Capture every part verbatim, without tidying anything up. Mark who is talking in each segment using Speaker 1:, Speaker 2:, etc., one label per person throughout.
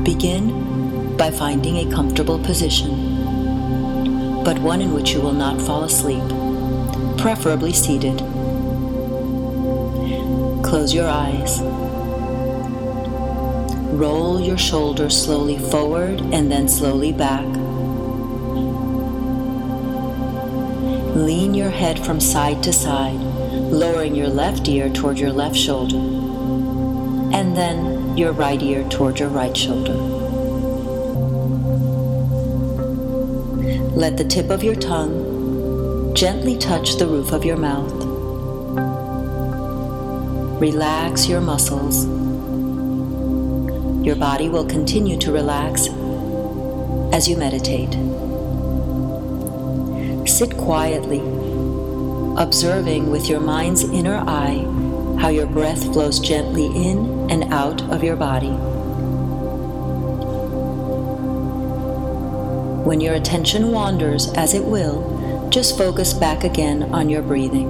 Speaker 1: Begin by finding a comfortable position, but one in which you will not fall asleep, preferably seated. Close your eyes. Roll your shoulders slowly forward and then slowly back. Lean your head from side to side, lowering your left ear toward your left shoulder, and then your right ear toward your right shoulder. Let the tip of your tongue gently touch the roof of your mouth. Relax your muscles. Your body will continue to relax as you meditate. Sit quietly, observing with your mind's inner eye how your breath flows gently in and out of your body. When your attention wanders, as it will, just focus back again on your breathing.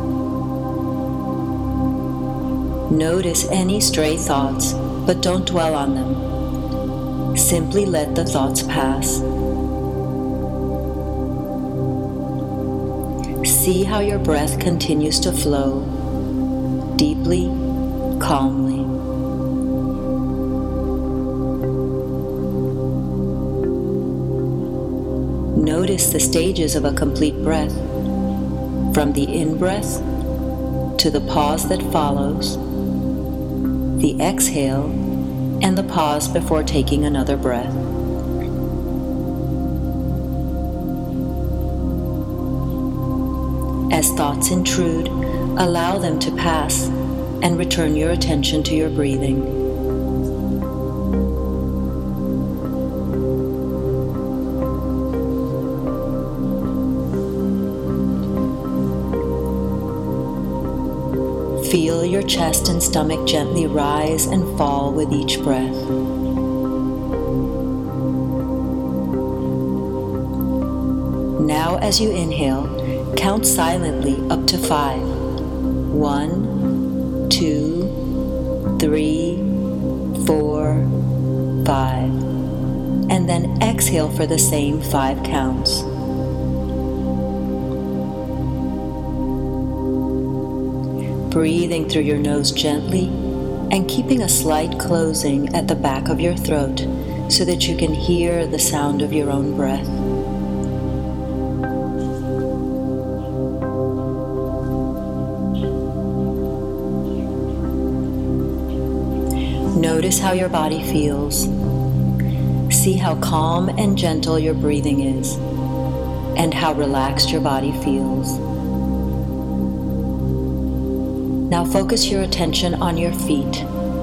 Speaker 1: Notice any stray thoughts, but don't dwell on them. Simply let the thoughts pass. See how your breath continues to flow, deeply, calmly. Notice the stages of a complete breath, from the in-breath to the pause that follows, the exhale, and the pause before taking another breath. As thoughts intrude, allow them to pass and return your attention to your breathing. Feel your chest and stomach gently rise and fall with each breath. Now, as you inhale, count silently up to five. One, two, three, four, five. And then exhale for the same five counts. Breathing through your nose gently and keeping a slight closing at the back of your throat so that you can hear the sound of your own breath. Notice how your body feels. See how calm and gentle your breathing is, and how relaxed your body feels. Now focus your attention on your feet.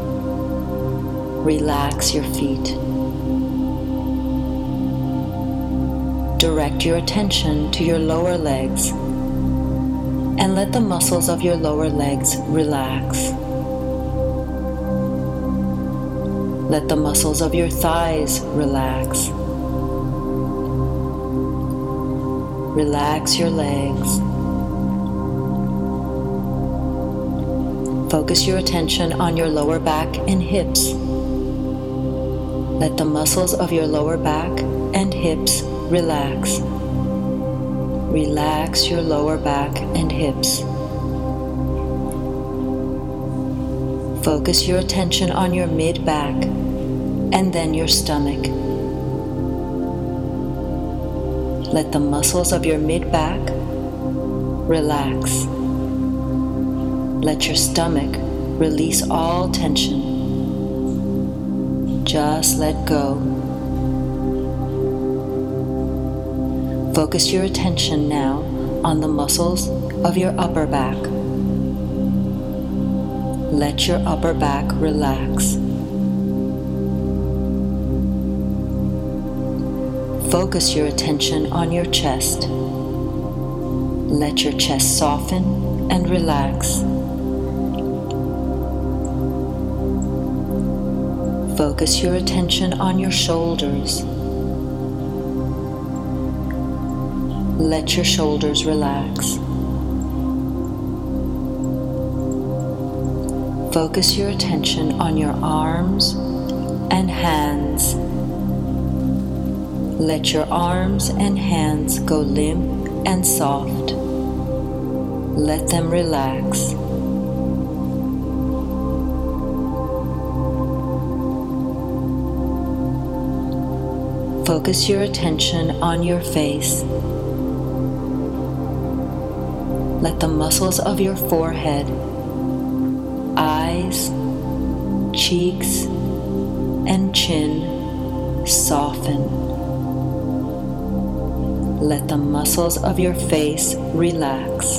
Speaker 1: Relax your feet. Direct your attention to your lower legs and let the muscles of your lower legs relax. Let the muscles of your thighs relax. Relax your legs. Focus your attention on your lower back and hips. Let the muscles of your lower back and hips relax. Relax your lower back and hips. Focus your attention on your mid-back and then your stomach. Let the muscles of your mid-back relax. Let your stomach release all tension. Just let go. Focus your attention now on the muscles of your upper back. Let your upper back relax. Focus your attention on your chest. Let your chest soften and relax. Focus your attention on your shoulders. Let your shoulders relax. Focus your attention on your arms and hands. Let your arms and hands go limp and soft. Let them relax. Focus your attention on your face. Let the muscles of your forehead, eyes, cheeks, and chin soften. Let the muscles of your face relax.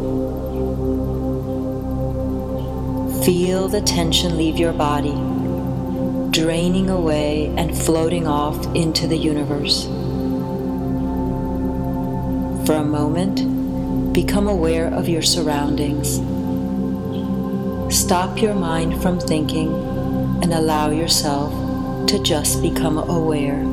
Speaker 1: Feel the tension leave your body, draining away and floating off into the universe. For a moment, become aware of your surroundings. Stop your mind from thinking and allow yourself to just become aware.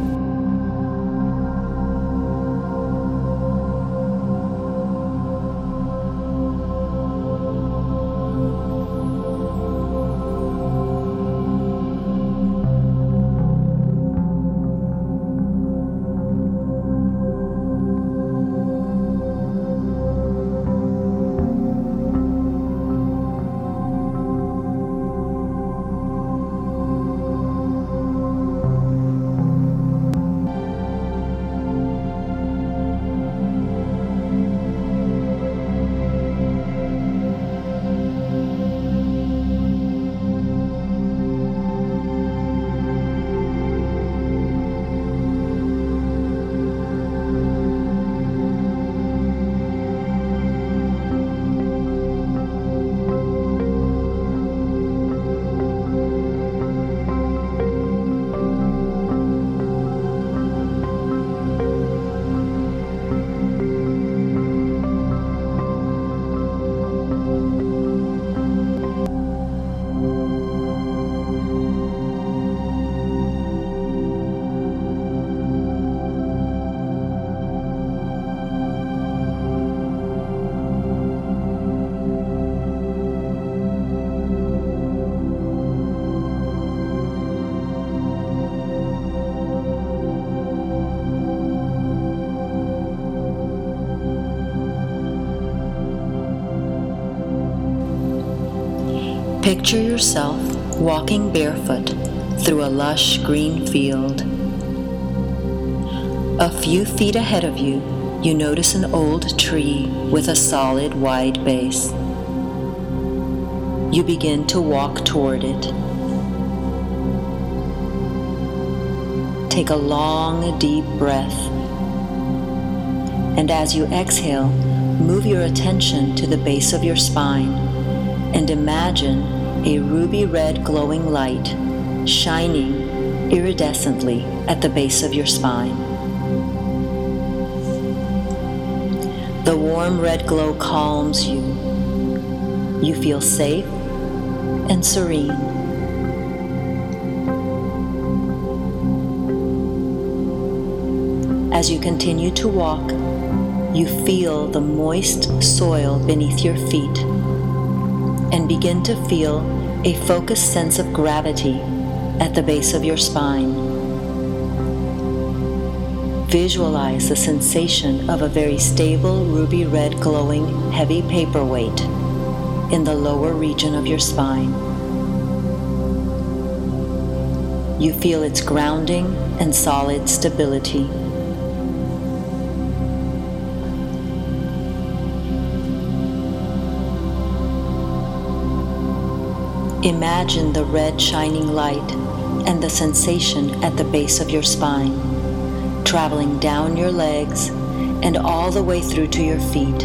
Speaker 1: Picture yourself walking barefoot through a lush green field. A few feet ahead of you, you notice an old tree with a solid, wide base. You begin to walk toward it. Take a long, deep breath. And as you exhale, move your attention to the base of your spine and imagine a ruby red glowing light shining iridescently at the base of your spine. The warm red glow calms you. You feel safe and serene. As you continue to walk, you feel the moist soil beneath your feet and begin to feel a focused sense of gravity at the base of your spine. Visualize the sensation of a very stable ruby red glowing heavy paperweight in the lower region of your spine. You feel its grounding and solid stability. Imagine the red shining light and the sensation at the base of your spine, traveling down your legs and all the way through to your feet.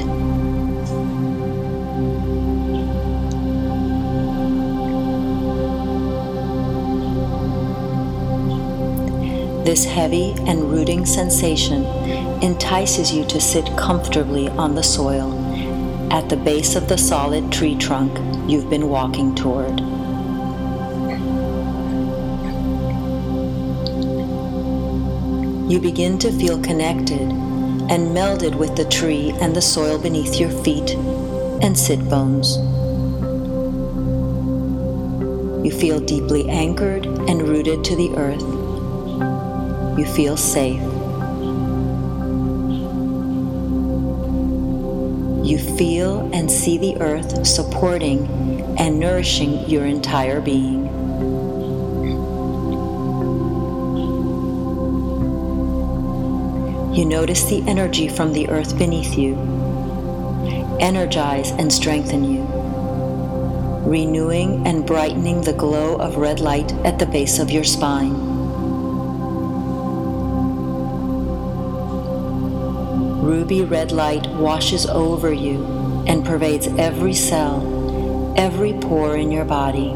Speaker 1: This heavy and rooting sensation entices you to sit comfortably on the soil at the base of the solid tree trunk you've been walking toward. You begin to feel connected and melded with the tree and the soil beneath your feet and sit bones. You feel deeply anchored and rooted to the earth. You feel safe. You feel and see the earth supporting and nourishing your entire being. You notice the energy from the earth beneath you energize and strengthen you, renewing and brightening the glow of red light at the base of your spine. Ruby red light washes over you and pervades every cell, every pore in your body.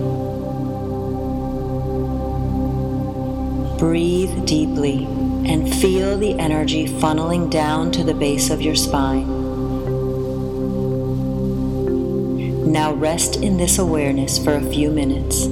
Speaker 1: Breathe deeply and feel the energy funneling down to the base of your spine. Now rest in this awareness for a few minutes.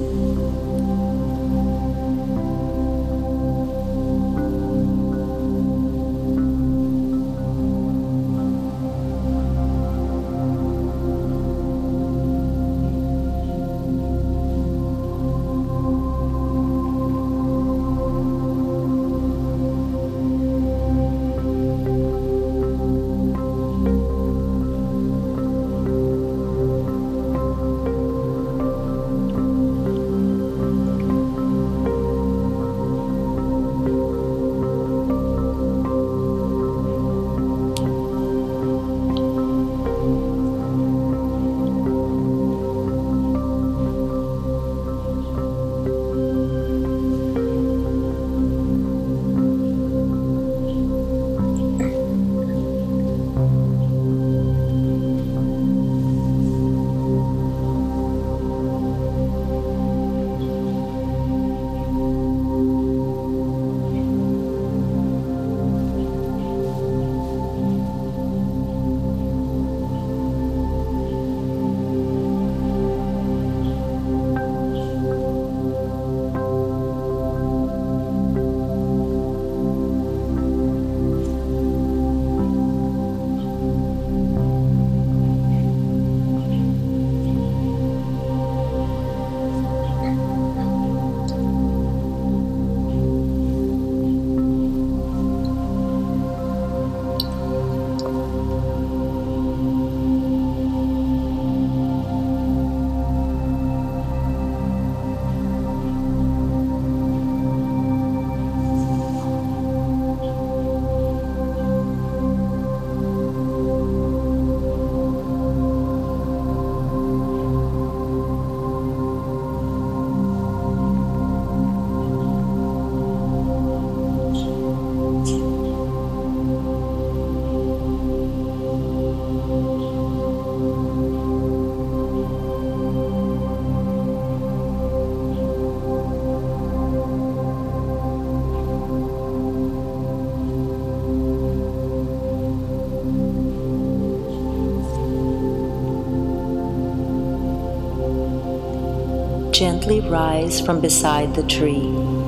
Speaker 1: Gently rise from beside the tree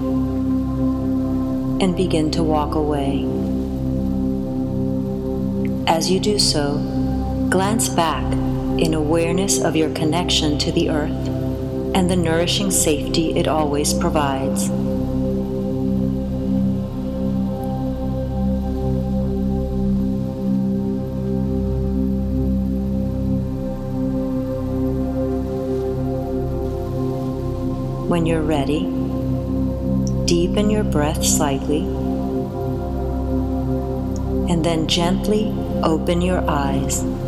Speaker 1: and begin to walk away. As you do so, glance back in awareness of your connection to the earth and the nourishing safety it always provides. When you're ready, deepen your breath slightly, and then gently open your eyes.